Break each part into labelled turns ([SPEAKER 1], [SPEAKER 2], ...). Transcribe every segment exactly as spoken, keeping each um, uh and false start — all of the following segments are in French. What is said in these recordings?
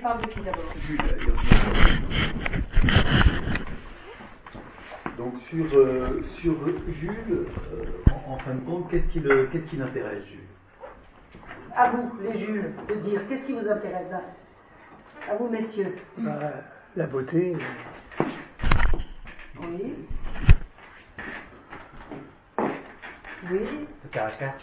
[SPEAKER 1] parle de qui d'abord?
[SPEAKER 2] Donc sur, euh, sur Jules, euh, en, en fin de compte, qu'est-ce qui, le, qu'est-ce qui l'intéresse, Jules?
[SPEAKER 1] À vous, les Jules, de dire, qu'est-ce qui vous intéresse? À vous, messieurs.
[SPEAKER 3] Bah, la beauté.
[SPEAKER 1] Oui. Oui.
[SPEAKER 4] Le caractère.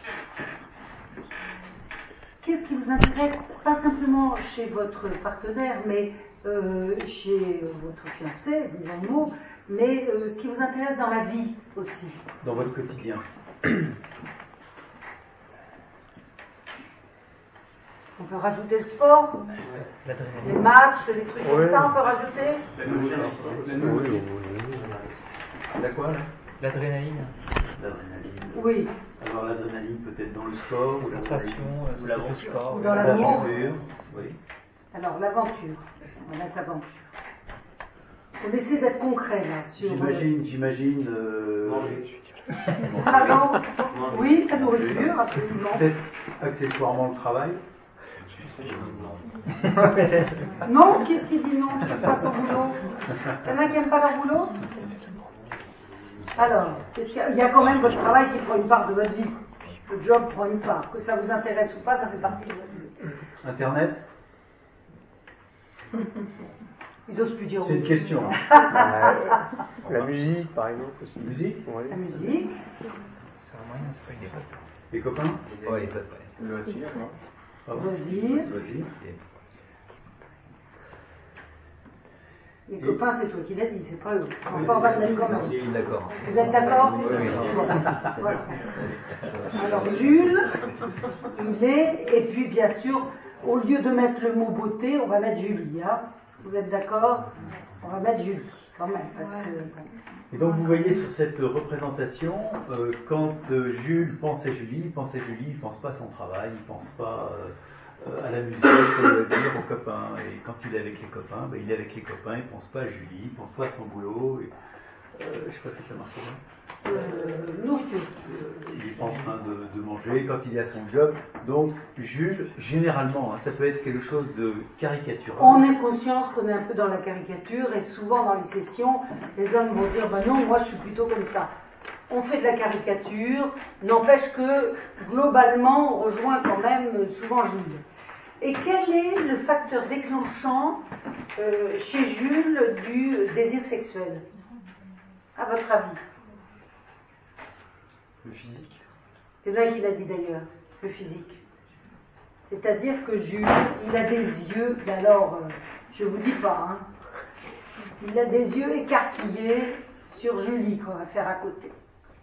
[SPEAKER 1] Qu'est-ce qui vous intéresse, pas simplement chez votre partenaire, mais euh, chez votre fiancé, disons-nous, mais euh, ce qui vous intéresse dans la vie aussi?
[SPEAKER 2] Dans votre quotidien.
[SPEAKER 1] On peut rajouter le sport, les matchs, les trucs comme ça, on peut rajouter?
[SPEAKER 2] La quoi, là?
[SPEAKER 4] L'adrénaline.
[SPEAKER 2] L'adrénaline.
[SPEAKER 1] Oui.
[SPEAKER 2] Alors l'adrénaline peut-être dans le sport, ou
[SPEAKER 4] sensation,
[SPEAKER 2] ou l'aventure.
[SPEAKER 1] Ou dans l'amour.
[SPEAKER 2] Oui.
[SPEAKER 1] Alors l'aventure, on va mettre l'aventure. On essaie d'être concret là. Sur,
[SPEAKER 2] j'imagine, j'imagine. Euh...
[SPEAKER 5] Manger.
[SPEAKER 1] Ah non. Oui, la nourriture, absolument.
[SPEAKER 2] Peut-être accessoirement le travail.
[SPEAKER 1] Non, qu'est-ce qui dit non? Qui n'aime pas son boulot? Il y en a qui n'aiment pas leur boulot? Alors, qu'est-ce qu'il y a? Il y a quand même votre travail qui prend une part de votre vie. Le job prend une part. Que ça vous intéresse ou pas, ça fait partie de votre vie.
[SPEAKER 2] Internet?
[SPEAKER 1] Ils osent plus dire.
[SPEAKER 2] C'est une question.
[SPEAKER 3] La musique, par exemple, aussi.
[SPEAKER 2] Musique?
[SPEAKER 3] Ouais.
[SPEAKER 1] La musique.
[SPEAKER 4] C'est un moyen, c'est pas une époque.
[SPEAKER 2] Les copains?
[SPEAKER 4] Ouais, les potes, ouais.
[SPEAKER 5] Le loisir, non?
[SPEAKER 1] Loisirs.
[SPEAKER 2] Loisirs.
[SPEAKER 1] Les copains, c'est toi qui l'as dit, c'est pas eux. Enfin, on va le mettre quand même.
[SPEAKER 4] D'accord.
[SPEAKER 1] Vous êtes d'accord?
[SPEAKER 4] Oui, oui.
[SPEAKER 1] Voilà. Alors, Jules, il est, et puis bien sûr, au lieu de mettre le mot beauté, on va mettre Julie. Hein. Vous êtes d'accord? On va mettre Julie, quand même, parce que...
[SPEAKER 2] Et donc vous voyez sur cette représentation, euh, quand euh, Jules pense à Julie, il pense à Julie, il ne pense pas à son travail, il ne pense pas euh, à la musique, au loisir, aux copains. Et quand il est avec les copains, ben, il est avec les copains, il ne pense pas à Julie, il ne pense pas à son boulot. Et, euh, je ne sais pas si ça marche bien.
[SPEAKER 1] Euh, nourriture.
[SPEAKER 2] Il n'est pas en train de, de manger quand il est à son job. Donc Jules, généralement, hein, ça peut être quelque chose de caricatural.
[SPEAKER 1] On a conscience qu'on est un peu dans la caricature et souvent dans les sessions, les hommes vont dire ben non, moi je suis plutôt comme ça. On fait de la caricature, n'empêche que globalement on rejoint quand même souvent Jules. Et quel est le facteur déclenchant euh, chez Jules du désir sexuel, à votre avis?
[SPEAKER 2] Le physique.
[SPEAKER 1] C'est là qu'il a dit d'ailleurs, le physique. C'est-à-dire que Jules, il a des yeux, et alors, euh, je vous dis pas, hein, il a des yeux écarquillés sur Julie qu'on va faire à côté.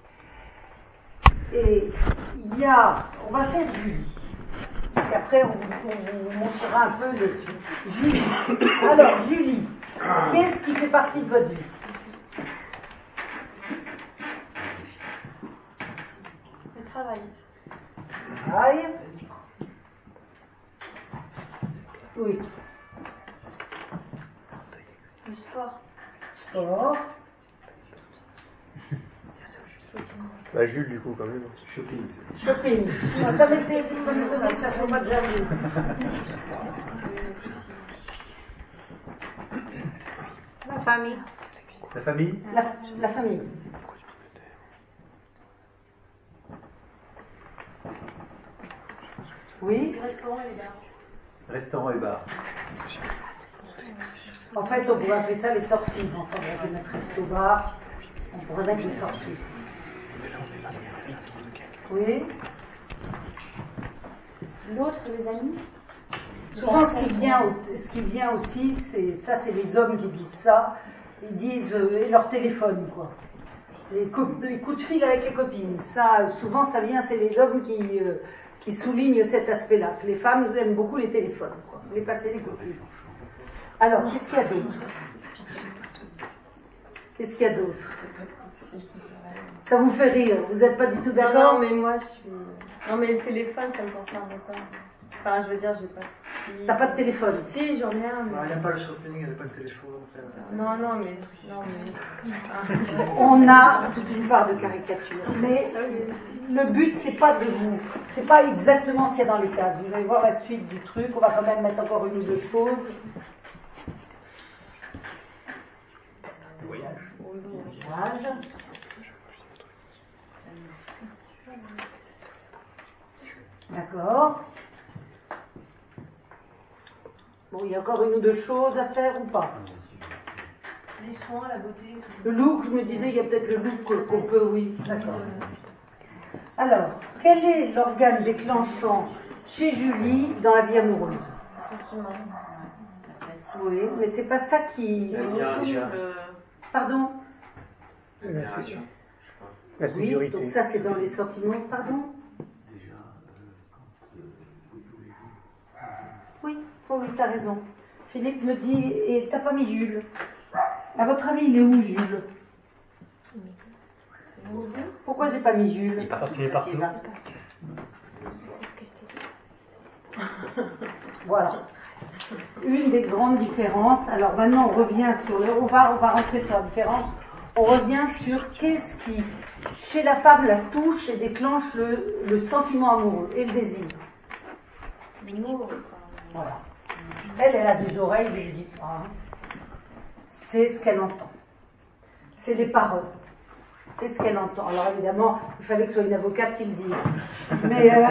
[SPEAKER 1] Et il y a, on va faire Julie. Et après, on, on vous montrera un peu les Julie. Alors, Julie, qu'est-ce qui fait partie de votre vie?
[SPEAKER 6] Le travail.
[SPEAKER 1] Travail. Oui.
[SPEAKER 6] Le sport.
[SPEAKER 1] Sport.
[SPEAKER 3] Bah, Jules, du coup, quand même.
[SPEAKER 2] Shopping.
[SPEAKER 1] Shopping. Ah, ça m'était ça m'étonnait, ça ne pas déjà vu.
[SPEAKER 6] La famille.
[SPEAKER 2] La famille?
[SPEAKER 1] La, la famille. Oui.
[SPEAKER 6] Le restaurant et les bars.
[SPEAKER 2] Restaurant et bar.
[SPEAKER 1] En fait, on pourrait appeler ça les sorties. Enfin, on pourrait mettre resto-bar. On pourrait mettre les sorties. Oui.
[SPEAKER 6] L'autre, les amis.
[SPEAKER 1] Souvent, ce qui vient, ce qui vient aussi, c'est ça, c'est les hommes qui disent ça. Ils disent euh, et leur téléphone, quoi. Les, co- les coups de fil avec les copines. Ça, souvent, ça vient, c'est les hommes qui, euh, qui soulignent cet aspect-là. Que les femmes aiment beaucoup les téléphones, quoi. Les passer les coups de fil. Alors, qu'est-ce qu'il y a d'autre? Qu'est-ce qu'il y a d'autre? Ça vous fait rire? Vous n'êtes pas du tout d'accord?
[SPEAKER 7] Non, mais moi, je suis... Non, mais le téléphone, ça me concerne pas. Enfin, je veux dire, j'ai pas...
[SPEAKER 1] T'as pas de téléphone?
[SPEAKER 5] Si, j'en ai un.
[SPEAKER 7] Non,
[SPEAKER 5] Mais...
[SPEAKER 7] il n'y a pas le shopping, il n'y a pas le téléphone. Enfin,
[SPEAKER 5] Non, non, mais. Non, mais...
[SPEAKER 1] On a toute une part de caricature, mais le but c'est pas de vous, c'est pas exactement ce qu'il y a dans les cases. Vous allez voir la suite du truc, on va quand même mettre encore une ou deux choses.
[SPEAKER 4] Voyage.
[SPEAKER 1] Voyage. D'accord. Bon, il y a encore une ou deux choses à faire ou pas?
[SPEAKER 6] Les soins, la beauté.
[SPEAKER 1] Le look, je me disais, il y a peut-être le look qu'on peut, oui. D'accord. Alors, quel est l'organe déclenchant chez Julie dans la vie amoureuse?
[SPEAKER 6] Le sentiment.
[SPEAKER 1] Oui, mais c'est pas ça qui...
[SPEAKER 6] Le...
[SPEAKER 1] Pardon?
[SPEAKER 3] La, sé- la
[SPEAKER 1] Oui,
[SPEAKER 3] sécurité.
[SPEAKER 1] donc ça c'est dans les sentiments, pardon?
[SPEAKER 2] Déjà, euh, quand euh, vous voulez
[SPEAKER 1] Oui, oh oui, t'as raison. Philippe me dit, et t'as pas mis Jules? À votre avis, il est où Jules? Pourquoi j'ai pas mis Jules?
[SPEAKER 4] Il est pas parce qu'il est partout.
[SPEAKER 1] Voilà. Une des grandes différences. Alors maintenant, on revient sur le. On va, on va rentrer sur la différence. On revient sur qu'est-ce qui, chez la femme, la touche et déclenche le, le sentiment amoureux et le désir. Voilà. Elle, elle a des oreilles, je lui dis ça. C'est ce qu'elle entend. C'est les paroles. C'est ce qu'elle entend. Alors évidemment, il fallait que ce soit une avocate qui le dise. Mais euh,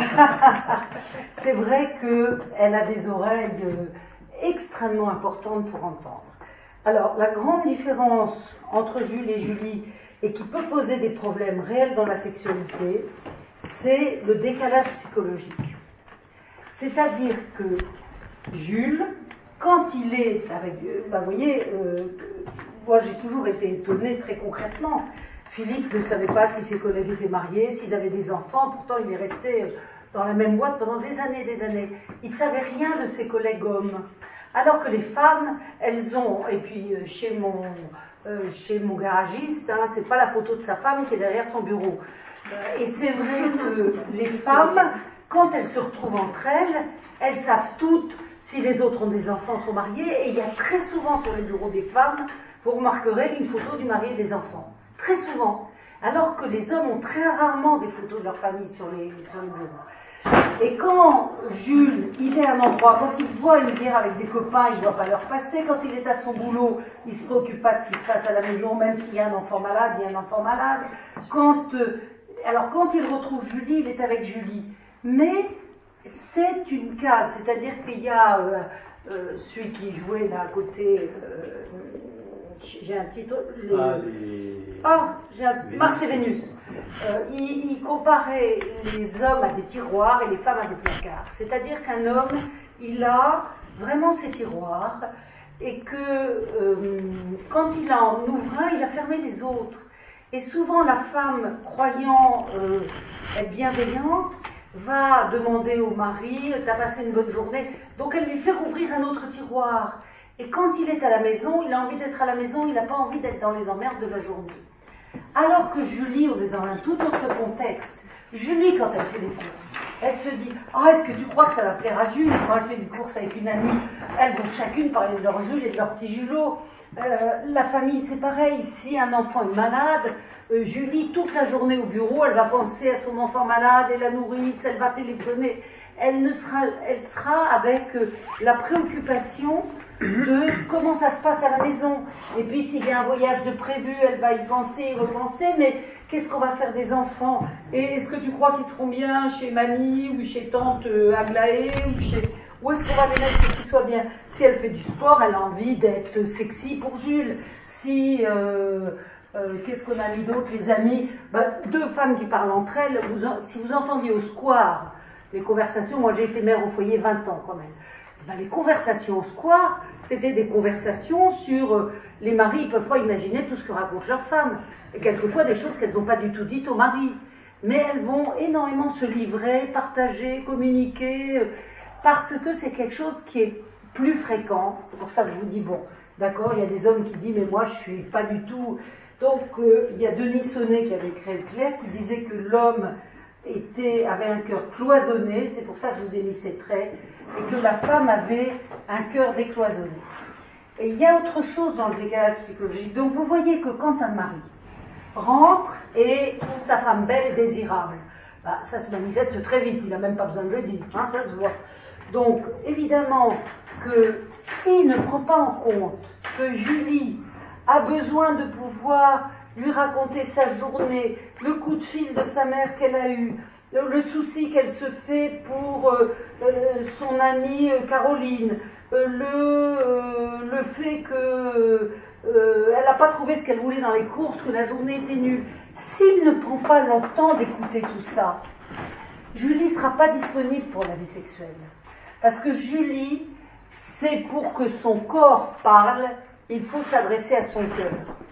[SPEAKER 1] c'est vrai qu'elle a des oreilles euh, extrêmement importantes pour entendre. Alors, la grande différence entre Jules et Julie, et qui peut poser des problèmes réels dans la sexualité, c'est le décalage psychologique. C'est-à-dire que Jules, quand il est avec... Ben, vous voyez, euh, moi j'ai toujours été étonnée très concrètement. Philippe ne savait pas si ses collègues étaient mariés, s'ils avaient des enfants, pourtant il est resté dans la même boîte pendant des années et des années. Il ne savait rien de ses collègues hommes. Alors que les femmes, elles ont, et puis chez mon, euh, chez mon garagiste, hein, c'est pas la photo de sa femme qui est derrière son bureau. Et c'est vrai que les femmes, quand elles se retrouvent entre elles, elles savent toutes si les autres ont des enfants, sont mariés, et il y a très souvent sur les bureaux des femmes, vous remarquerez une photo du mari et des enfants. Très souvent. Alors que les hommes ont très rarement des photos de leur famille sur les, sur les bureaux. Et quand Jules, il est à un endroit, quand il voit une bière avec des copains, il ne doit pas leur passer. Quand il est à son boulot, il ne se préoccupe pas de ce qui se passe à la maison, même s'il y a un enfant malade, il y a un enfant malade. Quand, euh, alors quand il retrouve Julie, il est avec Julie. Mais c'est une case, c'est-à-dire qu'il y a euh, euh, celui qui jouait là à côté, euh, j'ai un titre... Les...
[SPEAKER 2] Ah, les...
[SPEAKER 1] Ah, j'ai un... Mars et Vénus. Euh, il, il comparait les hommes à des tiroirs et les femmes à des placards. C'est-à-dire qu'un homme, il a vraiment ses tiroirs et que euh, quand il en ouvre un, il a fermé les autres. Et souvent, la femme, croyant euh, être bienveillante, va demander au mari « T'as passé une bonne journée ?» Donc elle lui fait rouvrir un autre tiroir. Et quand il est à la maison, il a envie d'être à la maison, il n'a pas envie d'être dans les emmerdes de la journée. Alors que Julie, on est dans un tout autre contexte. Julie, quand elle fait des courses, elle se dit « Ah, est-ce que tu crois que ça va plaire à Jules ?» Quand elle fait des courses avec une amie, elles vont chacune parler de leur Jules et de leur petit Julot. Euh, la famille, c'est pareil. Si un enfant est malade, euh, Julie, toute la journée au bureau, elle va penser à son enfant malade et la nourrice, elle va téléphoner. Elle, ne sera, elle sera avec euh, la préoccupation de comment ça se passe à la maison. Et puis s'il y a un voyage de prévu, elle va y penser, y repenser, mais qu'est-ce qu'on va faire des enfants? Et est-ce que tu crois qu'ils seront bien chez mamie ou chez tante Aglaé ou chez... Où est-ce qu'on va les mettre pour qu'ils soient bien? Si elle fait du sport, elle a envie d'être sexy pour Jules. Si... Euh, euh, qu'est-ce qu'on a mis d'autre, les amis? Ben, deux femmes qui parlent entre elles, vous en, si vous entendiez au square les conversations, moi j'ai été mère au foyer vingt ans quand même. Ben, les conversations au square, c'était des conversations sur euh, les maris, ils ne peuvent pas imaginer tout ce que racontent leurs femmes. Et quelquefois des choses qu'elles n'ont pas du tout dites au mari. Mais elles vont énormément se livrer, partager, communiquer, euh, parce que c'est quelque chose qui est plus fréquent. C'est pour ça que je vous dis, bon, d'accord, il y a des hommes qui disent, mais moi je ne suis pas du tout... Donc euh, il y a Denis Sonnet qui avait créé le C L E P, qui disait que l'homme était, avait un cœur cloisonné, c'est pour ça que je vous ai mis ces traits, et que la femme avait un cœur décloisonné. Et il y a autre chose dans le décalage psychologique. Donc vous voyez que quand un mari rentre et trouve sa femme belle et désirable, bah, ça se manifeste très vite, il n'a même pas besoin de le dire, hein, ça se voit. Donc évidemment que s'il ne prend pas en compte que Julie a besoin de pouvoir lui raconter sa journée, le coup de fil de sa mère qu'elle a eu, le, le souci qu'elle se fait pour euh, euh, son amie euh, Caroline, euh, le, euh, le fait que euh, elle n'a pas trouvé ce qu'elle voulait dans les courses, que la journée était nulle. S'il ne prend pas le temps d'écouter tout ça, Julie ne sera pas disponible pour la vie sexuelle. Parce que Julie, c'est pour que son corps parle, il faut s'adresser à son cœur.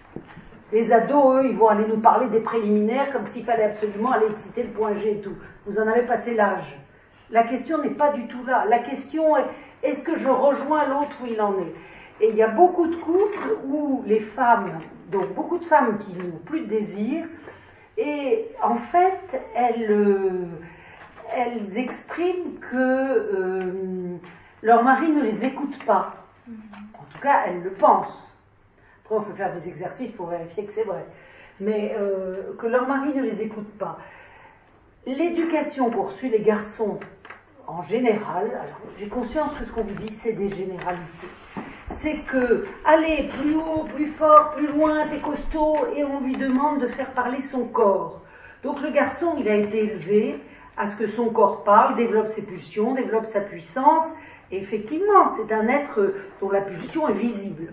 [SPEAKER 1] Les ados, eux, ils vont aller nous parler des préliminaires comme s'il fallait absolument aller exciter le point G et tout. Vous en avez passé l'âge. La question n'est pas du tout là. La question est, est-ce que je rejoins l'autre où il en est? Et il y a beaucoup de couples où les femmes, donc beaucoup de femmes qui n'ont plus de désir, et en fait, elles, euh, elles expriment que euh, leur mari ne les écoute pas. En tout cas, elles le pensent. Après, on peut faire des exercices pour vérifier que c'est vrai. Mais euh, que leur mari ne les écoute pas. L'éducation poursuit les garçons en général. Alors, j'ai conscience que ce qu'on vous dit, c'est des généralités. C'est que, allez, plus haut, plus fort, plus loin, t'es costaud, et on lui demande de faire parler son corps. Donc le garçon, il a été élevé à ce que son corps parle, développe ses pulsions, développe sa puissance, et effectivement, c'est un être dont la pulsion est visible.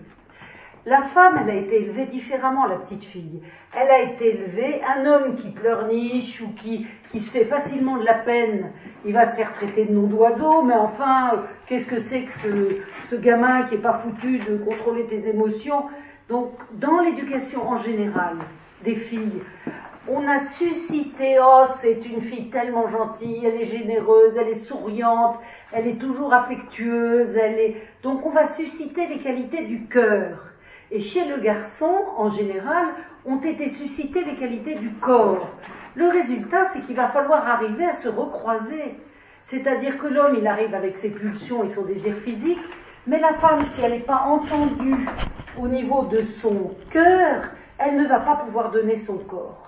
[SPEAKER 1] La femme, elle a été élevée différemment, la petite fille. Elle a été élevée, un homme qui pleurniche ou qui, qui se fait facilement de la peine, il va se faire traiter de nom d'oiseau, mais enfin, qu'est-ce que c'est que ce, ce gamin qui n'est pas foutu de contrôler tes émotions? Donc, dans l'éducation en général des filles, on a suscité, oh, c'est une fille tellement gentille, elle est généreuse, elle est souriante, elle est toujours affectueuse, elle est... Donc, on va susciter les qualités du cœur. Et chez le garçon, en général, ont été suscitées les qualités du corps. Le résultat, c'est qu'il va falloir arriver à se recroiser. C'est-à-dire que l'homme, il arrive avec ses pulsions et son désir physique, mais la femme, si elle n'est pas entendue au niveau de son cœur, elle ne va pas pouvoir donner son corps.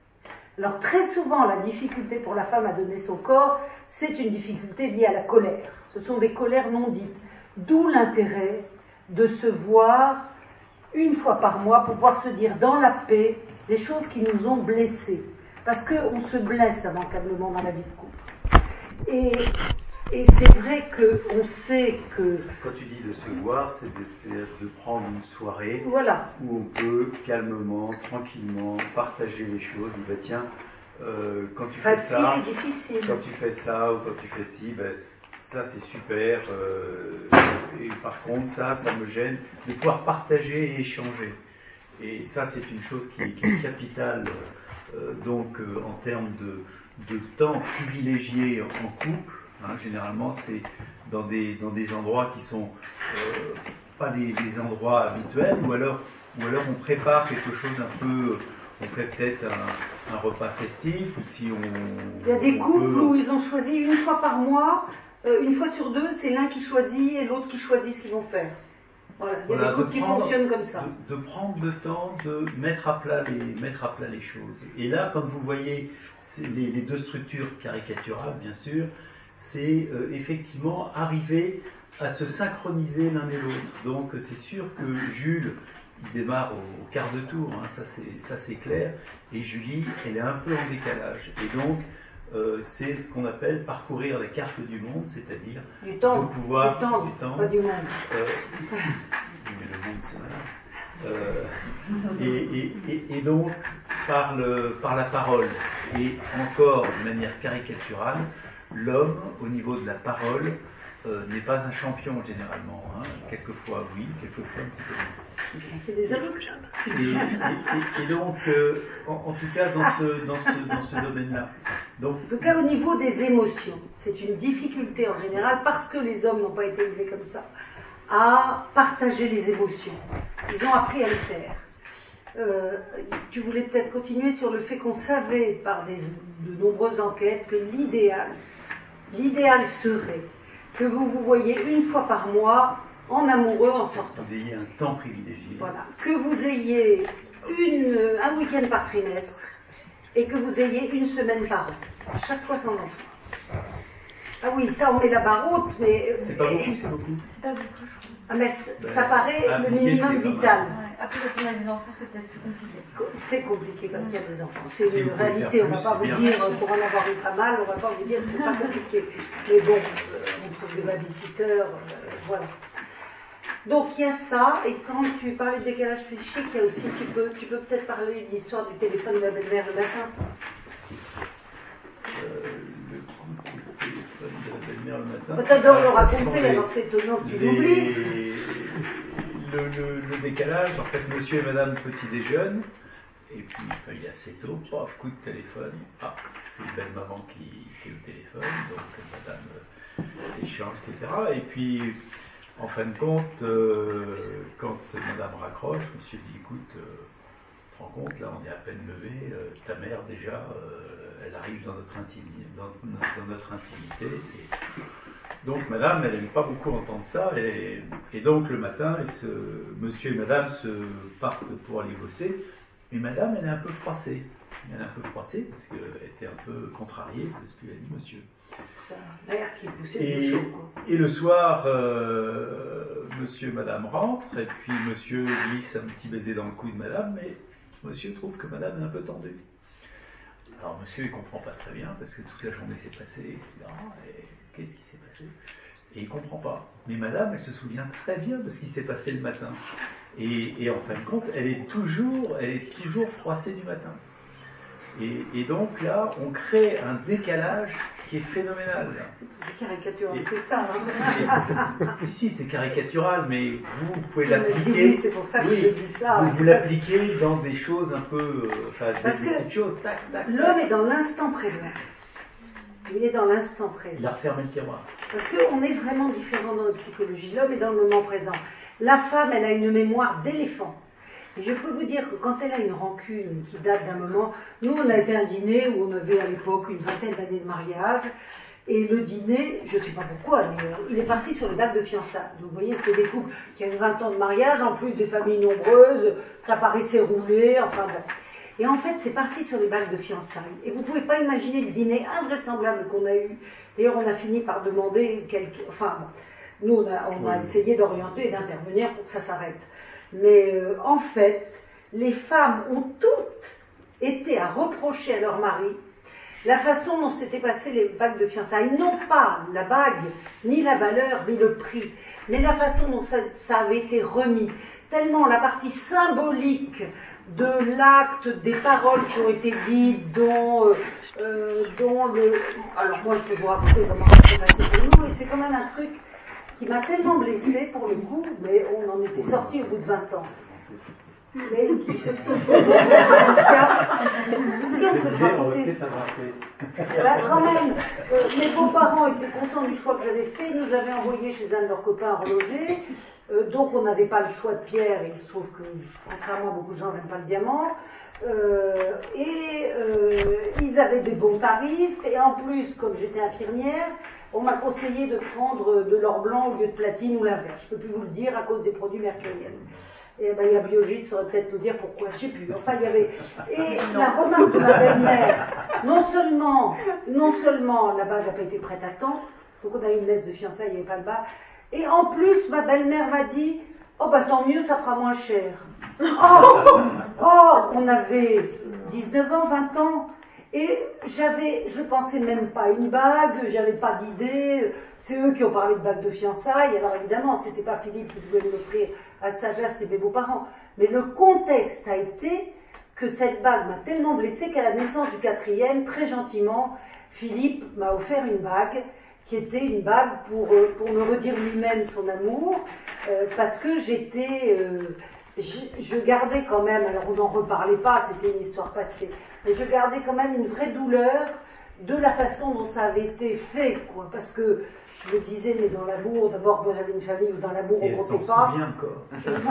[SPEAKER 1] Alors très souvent, la difficulté pour la femme à donner son corps, c'est une difficulté liée à la colère. Ce sont des colères non dites. D'où l'intérêt de se voir une fois par mois pour pouvoir se dire dans la paix les choses qui nous ont blessés. Parce qu'on se blesse immanquablement dans la vie de couple. Et, et c'est vrai qu'on sait que...
[SPEAKER 2] Quand tu dis de se voir, c'est de, de prendre une soirée
[SPEAKER 1] voilà.
[SPEAKER 2] où on peut calmement, tranquillement partager les choses. Bah, tiens, euh, quand tu
[SPEAKER 1] Facile
[SPEAKER 2] fais ça,
[SPEAKER 1] et difficile.
[SPEAKER 2] quand tu fais ça ou quand tu fais ci, ben, ça c'est super, euh, et par contre ça, ça me gêne, de pouvoir partager et échanger. Et ça c'est une chose qui, qui est capitale, euh, donc euh, en termes de, de temps privilégié en couple, hein, généralement c'est dans des, dans des endroits qui sont euh, pas des, des endroits habituels, ou alors, ou alors on prépare quelque chose un peu... On fait peut-être un, un repas festif, ou si on...
[SPEAKER 1] Il y a des
[SPEAKER 2] on
[SPEAKER 1] couples
[SPEAKER 2] peut...
[SPEAKER 1] où ils ont choisi une fois par mois, euh, une fois sur deux, c'est l'un qui choisit et l'autre qui choisit ce qu'ils vont faire. Voilà, il y a
[SPEAKER 2] Voilà,
[SPEAKER 1] des couples qui
[SPEAKER 2] prendre,
[SPEAKER 1] fonctionnent comme ça.
[SPEAKER 2] De, de prendre le temps de mettre à plat les, mettre à plat les choses. Et là, quand vous voyez les, les deux structures caricaturales, bien sûr, c'est euh, effectivement arriver à se synchroniser l'un et l'autre. Donc c'est sûr que Jules... il démarre au, au quart de tour, hein, ça, c'est, ça c'est clair, et Julie, elle est un peu en décalage. Et donc, euh, c'est ce qu'on appelle parcourir la carte du monde, c'est-à-dire
[SPEAKER 1] du temps,
[SPEAKER 2] de pouvoir...
[SPEAKER 1] du temps,
[SPEAKER 2] du temps
[SPEAKER 1] pas du monde.
[SPEAKER 2] Euh, mais le monde, c'est malin. Euh, et, et, et, et donc, par, le, par la parole, et encore de manière caricaturale, l'homme, au niveau de la parole, euh, n'est pas un champion généralement. Hein. Quelquefois oui, quelquefois un petit peu moins.
[SPEAKER 1] C'est des hommes.
[SPEAKER 2] Et, et, et, et donc, euh, en, en tout cas, dans ce, dans ce, dans ce domaine-là. Donc,
[SPEAKER 1] en tout cas, au niveau des émotions, c'est une difficulté en général, parce que les hommes n'ont pas été élevés comme ça, à partager les émotions. Ils ont appris à le faire. Euh, tu voulais peut-être continuer sur le fait qu'on savait par des, de nombreuses enquêtes que l'idéal, l'idéal serait que vous vous voyez une fois par mois en amoureux en sortant.
[SPEAKER 2] Vous ayez un temps privilégié.
[SPEAKER 1] Voilà. Que vous ayez une, un week-end par trimestre et que vous ayez une semaine par an. Chaque fois sans enfant. Ah oui, ça on met la barre haute, mais...
[SPEAKER 2] C'est pas beaucoup, c'est beaucoup.
[SPEAKER 5] C'est pas beaucoup.
[SPEAKER 1] Ah, mais
[SPEAKER 2] Ben,
[SPEAKER 1] ça paraît le
[SPEAKER 2] appliquer,
[SPEAKER 1] minimum
[SPEAKER 2] c'est pas
[SPEAKER 1] vital.
[SPEAKER 2] mal.
[SPEAKER 5] Ouais. Après, quand on a des enfants, c'est peut-être plus compliqué.
[SPEAKER 1] C'est compliqué quand il y a des enfants. C'est
[SPEAKER 2] Si
[SPEAKER 1] une
[SPEAKER 2] vous pouvez
[SPEAKER 1] réalité.
[SPEAKER 2] faire
[SPEAKER 1] On ne va
[SPEAKER 2] plus,
[SPEAKER 1] pas
[SPEAKER 2] c'est
[SPEAKER 1] vous
[SPEAKER 2] bien.
[SPEAKER 1] dire, pour en avoir eu pas mal, on ne va pas vous dire que c'est pas compliqué. Mais bon, euh, on trouve des babysitters, euh, voilà. Donc il y a ça, et quand tu parlais de décalage psychique, il y a aussi, tu peux, tu peux peut-être parler de l'histoire du téléphone de la belle-mère le matin.
[SPEAKER 2] Euh, le coup de téléphone de la belle-mère le matin.
[SPEAKER 1] Bah, t'adores
[SPEAKER 2] Ah,
[SPEAKER 1] le
[SPEAKER 2] ça, ce sont
[SPEAKER 1] raconter,
[SPEAKER 2] les-
[SPEAKER 1] alors c'est étonnant que tu
[SPEAKER 2] les-
[SPEAKER 1] l'oublies.
[SPEAKER 2] Le, le, le décalage, en fait, monsieur et madame petit déjeunent, et puis enfin, il est assez tôt, paf, coup de téléphone, ah, c'est belle maman qui, qui est au téléphone, donc madame euh, échange, et cetera. Et puis, en fin de compte, euh, quand madame raccroche, monsieur dit, écoute, euh, tu te rends compte, là on est à peine levé, euh, ta mère déjà, euh, elle arrive dans notre intimité, dans, dans notre intimité, c'est... Donc madame, elle n'aime pas beaucoup entendre ça, et, et donc le matin, et ce, monsieur et madame se partent pour aller bosser, mais madame, elle est un peu froissée. Elle est un peu froissée parce qu'elle était un peu contrariée de ce que a dit monsieur.
[SPEAKER 1] Ça, l'air qui poussait
[SPEAKER 2] Et,
[SPEAKER 1] du chaud, quoi.
[SPEAKER 2] et le soir, euh, monsieur et madame rentrent, et puis monsieur glisse un petit baiser dans le cou de madame, mais monsieur trouve que madame est un peu tendue. Alors monsieur, il comprend pas très bien, parce que toute la journée s'est passée, et cetera. Et qu'est-ce qui s'est passé? Et il comprend pas. Mais madame, elle se souvient très bien de ce qui s'est passé le matin. Et, et en fin de compte, elle est toujours, elle est toujours froissée du matin. Et, et donc là, on crée un décalage qui est phénoménal.
[SPEAKER 1] C'est caricatural,
[SPEAKER 2] Et-
[SPEAKER 1] c'est ça. Hein.
[SPEAKER 2] Si, si, c'est caricatural, mais vous, vous pouvez
[SPEAKER 1] Je me dis,
[SPEAKER 2] l'appliquer.
[SPEAKER 1] oui, c'est pour ça que
[SPEAKER 2] Oui,
[SPEAKER 1] je dis ça.
[SPEAKER 2] Vous, vous l'appliquez dans des choses un peu, euh, enfin, des,
[SPEAKER 1] Parce
[SPEAKER 2] des
[SPEAKER 1] que
[SPEAKER 2] petites choses. Tac, tac, tac.
[SPEAKER 1] L'homme est dans l'instant présent. Il est dans l'instant
[SPEAKER 2] Il
[SPEAKER 1] présent.
[SPEAKER 2] a refermé le tiroir.
[SPEAKER 1] Parce qu'on est vraiment différent dans notre psychologie. L'homme est dans le moment présent. La femme, elle a une mémoire d'éléphant. Et je peux vous dire que quand elle a une rancune qui date d'un moment, nous on a été à un dîner où on avait à l'époque une vingtaine d'années de mariage, et le dîner, je ne sais pas pourquoi, mais il est parti sur les dates de fiançailles. Donc vous voyez, c'était des couples qui avaient vingt ans de mariage, en plus des familles nombreuses, ça paraissait rouler, enfin bon. Et en fait, c'est parti sur les bagues de fiançailles. Et vous ne pouvez pas imaginer le dîner invraisemblable qu'on a eu. D'ailleurs, on a fini par demander quelques... Enfin, bon, nous, on a, on a essayé d'orienter et d'intervenir pour que ça s'arrête. Mais euh, en fait, les femmes ont toutes été à reprocher à leur mari la façon dont s'étaient passées les bagues de fiançailles. Non pas la bague, ni la valeur, ni le prix, mais la façon dont ça, ça avait été remis. Tellement la partie symbolique de l'acte, des paroles qui ont été dites, dont, euh, euh, dont le... Alors moi, je peux vous raconter comment ça s'est passé pour nous, et c'est quand même un truc qui m'a tellement blessée pour le coup, mais on en était sortis au bout de vingt ans. Mais qui se sont... Si on peut se raconter... Bah, quand même, euh, mes beaux-parents étaient contents du choix que j'avais fait, ils nous avaient envoyé chez un de leurs copains horloger, euh, donc on n'avait pas le choix de pierre, et il se trouve que, contrairement à beaucoup de gens, j'aime pas le diamant, euh, et euh, ils avaient des bons tarifs, et en plus, comme j'étais infirmière, on m'a conseillé de prendre de l'or blanc au lieu de platine ou l'inverse. Je ne peux plus vous le dire à cause des produits mercuriels. Et ben, la biologiste saurait peut-être nous dire pourquoi, je ne sais plus. Enfin, il y avait... Et la remarque de ma belle-mère, non seulement, non seulement la bague n'a pas été prête à temps, donc on a eu une laisse de fiançailles, il n'y avait pas le bas, et en plus, ma belle-mère m'a dit, oh bah tant mieux, ça fera moins cher. Oh, oh on avait dix-neuf ans, vingt ans, et j'avais, je pensais même pas à une bague, j'avais pas d'idée, c'est eux qui ont parlé de bague de fiançailles, alors évidemment, c'était pas Philippe qui pouvait me l'offrir à Saja, c'était mes beaux-parents, mais le contexte a été que cette bague m'a tellement blessée qu'à la naissance du quatrième, très gentiment, Philippe m'a offert une bague, qui était une bague pour, pour me redire lui-même son amour, euh, parce que j'étais... Euh, je, je gardais quand même, alors on n'en reparlait pas, c'était une histoire passée, mais je gardais quand même une vraie douleur de la façon dont ça avait été fait, quoi, parce que je le disais, mais dans l'amour, d'abord, moi j'avais une famille où dans l'amour on
[SPEAKER 2] Et
[SPEAKER 1] ne
[SPEAKER 2] elle s'en
[SPEAKER 1] comptait pas.
[SPEAKER 2] souvient encore.
[SPEAKER 1] Je m'en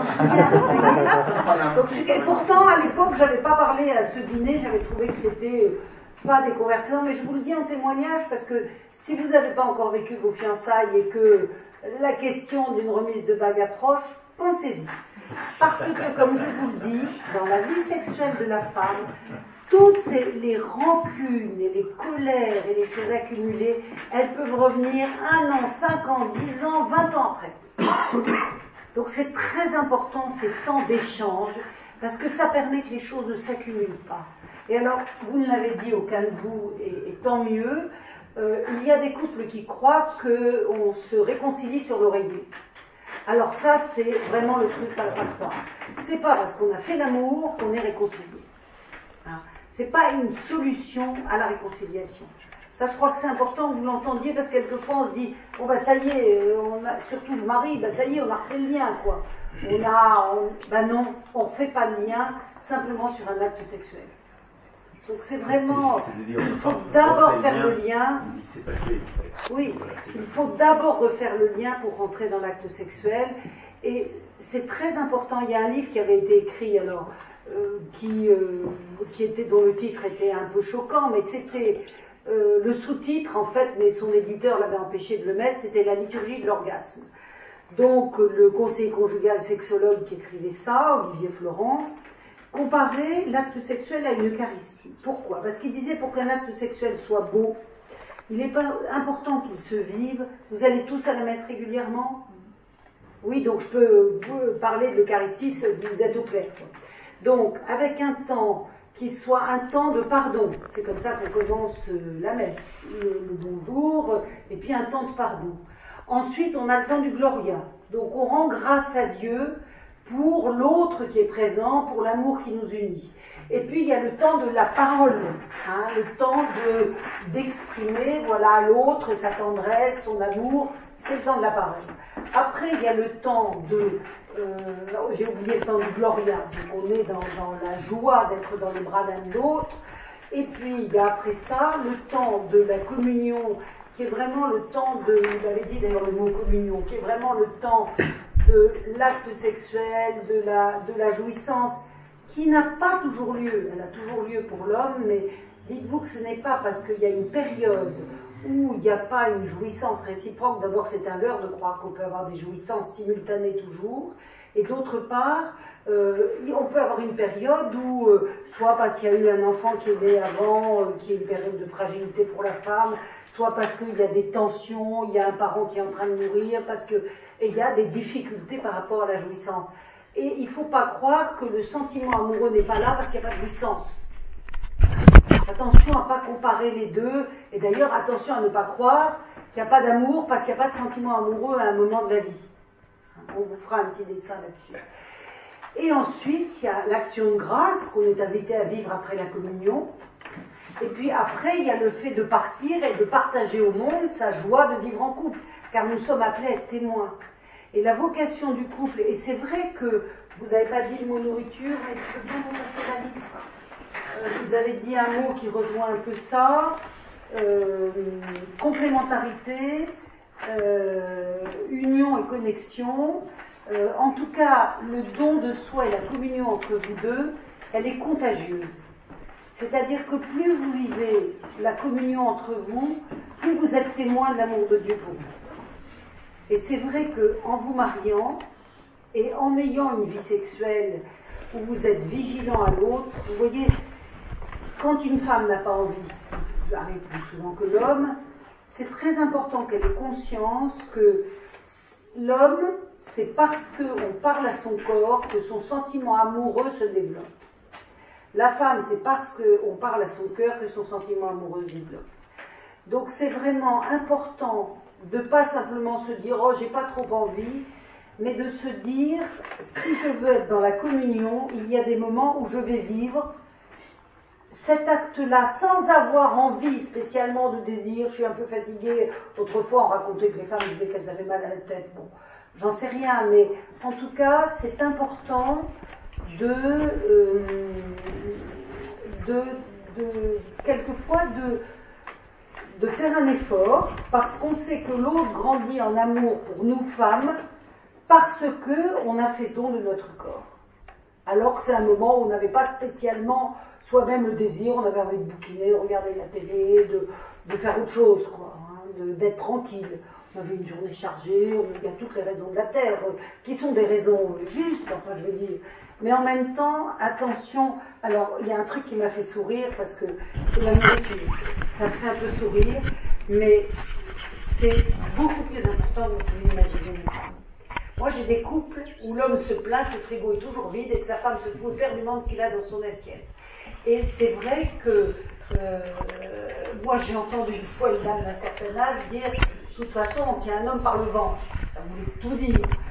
[SPEAKER 1] souviens. Donc, je- et pourtant, à l'époque, j'avais pas parlé à ce dîner, j'avais trouvé que c'était pas des conversations, mais je vous le dis en témoignage parce que si vous n'avez pas encore vécu vos fiançailles et que la question d'une remise de bague approche, pensez-y. Parce que, comme je vous le dis, dans la vie sexuelle de la femme, toutes ces, les rancunes et les colères et les choses accumulées, elles peuvent revenir un an, cinq ans, dix ans, vingt ans après. Donc c'est très important ces temps d'échange, parce que ça permet que les choses ne s'accumulent pas. Et alors, vous ne l'avez dit aucun de vous, et, et tant mieux, euh, il y a des couples qui croient qu'on se réconcilie sur l'oreiller. Alors ça, c'est vraiment le truc à pas croire. C'est pas parce qu'on a fait l'amour qu'on est réconcilié. Hein. C'est pas une solution à la réconciliation. Ça, je crois que c'est important que vous l'entendiez, parce que quelquefois on se dit, bon bah ça y est, on a, surtout le mari, bah ça y est, on a refait le lien, quoi. On a, on, bah non, on refait pas le lien simplement sur un acte sexuel. Donc c'est vraiment,
[SPEAKER 2] c'est, c'est de dire,
[SPEAKER 1] il faut
[SPEAKER 2] enfin,
[SPEAKER 1] d'abord faire le lien.
[SPEAKER 2] Il s'est pas fait, en fait.
[SPEAKER 1] Oui,
[SPEAKER 2] Voilà,
[SPEAKER 1] il faut d'abord refaire le lien pour rentrer dans l'acte sexuel. Et c'est très important. Il y a un livre qui avait été écrit, alors, euh, qui, euh, qui était, dont le titre était un peu choquant, mais c'était euh, le sous-titre, en fait, mais son éditeur l'avait empêché de le mettre, c'était La liturgie de l'orgasme. Donc, le conseiller conjugal sexologue qui écrivait ça, Olivier Florent, comparait l'acte sexuel à une Eucharistie. Pourquoi ? Parce qu'il disait, pour qu'un acte sexuel soit beau, il est pas important qu'il se vive. Vous allez tous à la messe régulièrement ? Oui, donc je peux vous parler de l'Eucharistie, vous êtes au clair. Donc, avec un temps qui soit un temps de pardon, c'est comme ça qu'on commence la messe, le, le bonjour, et puis un temps de pardon. Ensuite, on a le temps du Gloria. Donc, on rend grâce à Dieu pour l'autre qui est présent, pour l'amour qui nous unit. Et puis il y a le temps de la parole, hein, le temps de, d'exprimer voilà, à l'autre sa tendresse, son amour, c'est le temps de la parole. Après il y a le temps de, euh, j'ai oublié le temps du Gloria, donc on est dans, dans la joie d'être dans les bras d'un de l'autre. Et puis il y a après ça le temps de la communion, qui est vraiment le temps de, vous avez dit d'ailleurs le mot communion, qui est vraiment le temps de l'acte sexuel, de la, de la jouissance, qui n'a pas toujours lieu. Elle a toujours lieu pour l'homme, mais dites-vous que ce n'est pas parce qu'il y a une période où il n'y a pas une jouissance réciproque. D'abord, c'est un leurre de croire qu'on peut avoir des jouissances simultanées toujours, et d'autre part, euh, on peut avoir une période où, euh, soit parce qu'il y a eu un enfant qui est né avant, euh, qui est une période de fragilité pour la femme, soit parce qu'il y a des tensions, il y a un parent qui est en train de mourir, parce que et il y a des difficultés par rapport à la jouissance. Et il ne faut pas croire que le sentiment amoureux n'est pas là parce qu'il n'y a pas de jouissance. Attention à ne pas comparer les deux, et d'ailleurs attention à ne pas croire qu'il n'y a pas d'amour parce qu'il n'y a pas de sentiment amoureux à un moment de la vie. On vous fera un petit dessin là-dessus. Et ensuite, il y a l'action de grâce qu'on est invité à vivre après la communion. Et puis après, il y a le fait de partir et de partager au monde sa joie de vivre en couple, car nous sommes appelés à être témoins. Et la vocation du couple, et c'est vrai que vous n'avez pas dit le mot nourriture, mais je peux bien vous passer la liste. Euh, vous avez dit un mot qui rejoint un peu ça, euh, complémentarité, euh, union et connexion. Euh, en tout cas, le don de soi et la communion entre vous deux, elle est contagieuse. C'est-à-dire que plus vous vivez la communion entre vous, plus vous êtes témoin de l'amour de Dieu pour vous. Et c'est vrai qu'en vous mariant et en ayant une vie sexuelle où vous êtes vigilant à l'autre, vous voyez, quand une femme n'a pas envie, ce qui arrive plus souvent que l'homme, c'est très important qu'elle ait conscience que l'homme, c'est parce qu'on parle à son corps que son sentiment amoureux se développe. La femme, c'est parce qu'on parle à son cœur que son sentiment amoureux se développe. Donc c'est vraiment important de ne pas simplement se dire « Oh, j'ai pas trop envie », mais de se dire « Si je veux être dans la communion, il y a des moments où je vais vivre cet acte-là sans avoir envie spécialement de désir, je suis un peu fatiguée. » Autrefois, on racontait que les femmes disaient qu'elles avaient mal à la tête. Bon, j'en sais rien, mais en tout cas, c'est important de, euh, de, de quelquefois de, de faire un effort parce qu'on sait que l'autre grandit en amour pour nous femmes parce que on a fait don de notre corps. Alors que c'est un moment où on n'avait pas spécialement soi-même le désir, on avait envie de bouquiner, de regarder la télé, de, de faire autre chose, quoi, hein, de, d'être tranquille. On avait une journée chargée, on il y a toutes les raisons de la terre, euh, qui sont des raisons justes, enfin je veux dire. Mais en même temps, attention, alors il y a un truc qui m'a fait sourire, parce que c'est la nourriture, ça me fait un peu sourire, mais c'est beaucoup plus important que vous l'imaginez. Moi j'ai des couples où l'homme se plaint que le frigo est toujours vide et que sa femme se fout éperdument de ce qu'il a dans son assiette. Et c'est vrai que euh, moi j'ai entendu une fois une dame d'un certain âge dire de toute façon on tient un homme par le ventre. Ça voulait tout dire.